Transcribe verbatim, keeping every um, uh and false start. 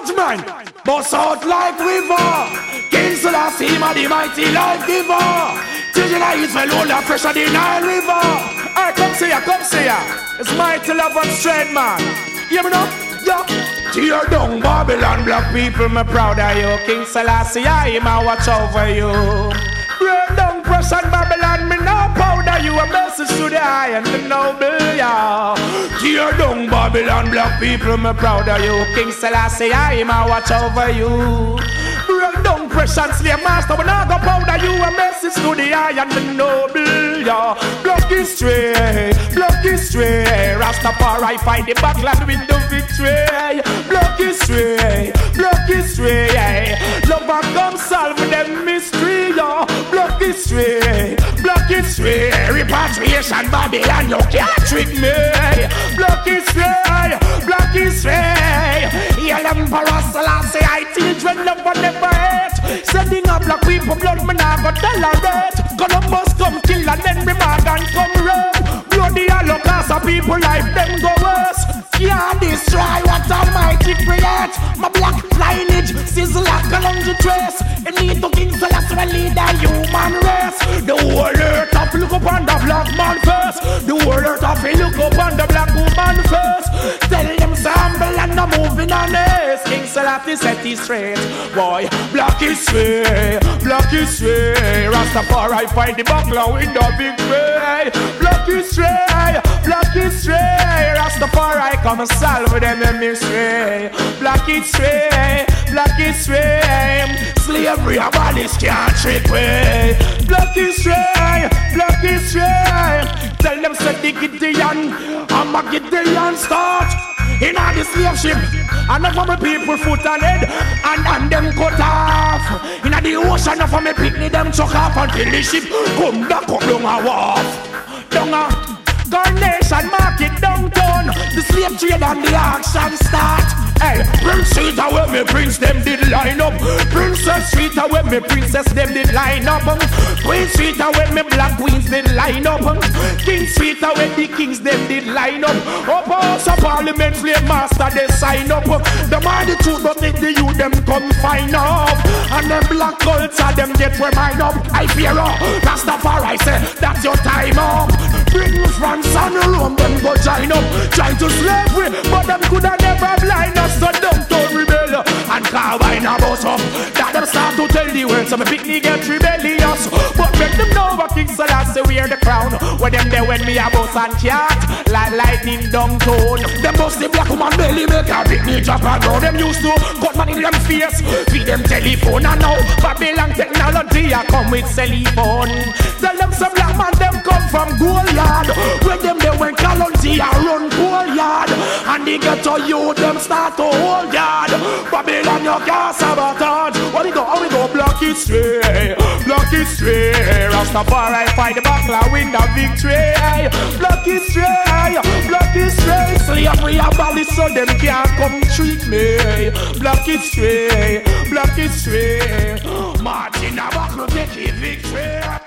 judgment, bust out like river. King Selassie, man, the mighty life giver. Children of Israel, all the fresh of the Nile River. Alright, come see ya, come see ya. It's mighty love and strength, man. Hear me now? Yeah. Tear down Babylon, black people, me proud of you. King Selassie, I ma watch over you. Break down Prussian Babylon, me now proud of you. A message to the high and the noble, yeah. Tear down Babylon, black people, me proud of you. King Selassie, I ma watch over you. Break down Prussian slave master, we now go proud of you. A message to the high and the noble, yeah. Block history, block history. Rastafari fight the battle and win the victory. Block history, block history. Love and come solve them mystery, yeah. Block history, block history. Repatriation Babylon, you can't trick me. Block history, block history. Yell Emperor Selassie, I teach when love and never hate. Sending up black people blood, me nah go tolerate. Columbus come kill and then me Morgan come run. Bloody Holocaust of people life them go worse. Can't destroy what Almighty create. My black lineage sizzle like a laundry trace. It need to King Selassie when lead the human race. The whole earth of look upon the black man first. The whole earth of look upon the black woman first. Tell them sample and no moving on this. King Selassie set it straight. Boy, black history, black history. Rastafari fight the battle with the victory. Black history, black history. Rastafari come and solve them a mystery. Black history, black history. Slavery abolish can't trick way. Black history, black history. Tell them say the Gideon, I'm a Gideon start. In all the slave ship, and of my people foot and head, and and them cut off. In the ocean, of my picnic them chuck off until the ship come back up down a wharf. Down a Carnation Market downtown. The slave trade and the action start. Hey, Prince Street where me prince them did line up. Princess Street where me princess them did line up. Queen Street where me black queens did line up. King Street where the kings them did line up. Up House of Parliament slave master they sign up. The man the truth but if the youth them come find up. And them black culture them get remind up. I fear up, Rastafari say that's your time up. Britain, France and Rome them go join up. Trying to slavery but them coulda never blind us. So downtown rebel and Carvine a bus up. That them start to tell the world. So me picnic get rebellious. But make them know what King Selassie wear the crown. When them there when me a bus and cat like lightning downtown. Them bust the black woman belly make a picnic drop and grow. Them used to cut man in them face. Feed them telephone and now Babylon technology a come with cell phone. Tell them some black man them come from Goliath. When them there when Kalonji a run Goliath. And they get to you them start to hold yard. Babylon you can't sabotage. What we go, how we go block it straight. Block it straight. Rastafari fight the battle and win the victory. Block it straight. Block it straight. Slavery abolish so them can't come treat me. Block it straight. Block it straight. Martin a battle take it victory.